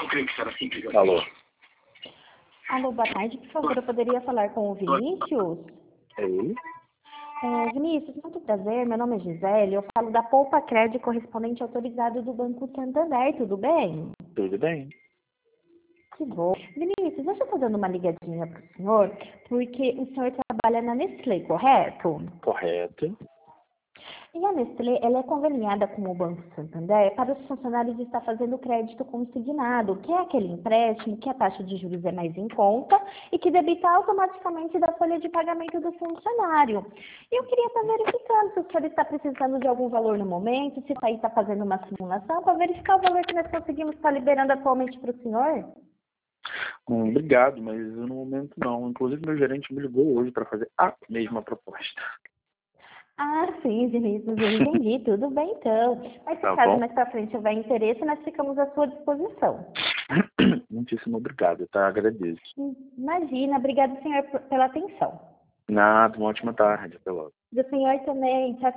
Alô? Alô, boa tarde. Por favor, eu poderia falar com o Vinícius? Ei? Vinícius, muito prazer. Meu nome é Gisele. Eu falo da Poupa Crédito, correspondente autorizado do Banco Santander. Tudo bem? Tudo bem? Que bom. Vinícius, eu estou dando uma ligadinha para o senhor, porque o senhor trabalha na Nestlé, correto? Correto. E a Nestlé, ela é conveniada com o Banco Santander para os funcionários estar fazendo crédito consignado, que é aquele empréstimo que a taxa de juros é mais em conta e que debita automaticamente da folha de pagamento do funcionário. E eu queria estar verificando se o senhor está precisando de algum valor no momento, se está fazendo uma simulação para verificar o valor que nós conseguimos estar liberando atualmente para o senhor. Obrigado, mas no momento não. Inclusive, meu gerente me ligou hoje para fazer a mesma proposta. Ah, sim, Vinícius, eu entendi. Tudo bem, então. Mas se Tá caso bom? mais para frente houver interesse, nós ficamos à sua disposição. Muitíssimo obrigado, tá? Agradeço. Imagina, obrigada, senhor, pela atenção. Nada, uma ótima tarde. Até logo. Do senhor também. Tchau,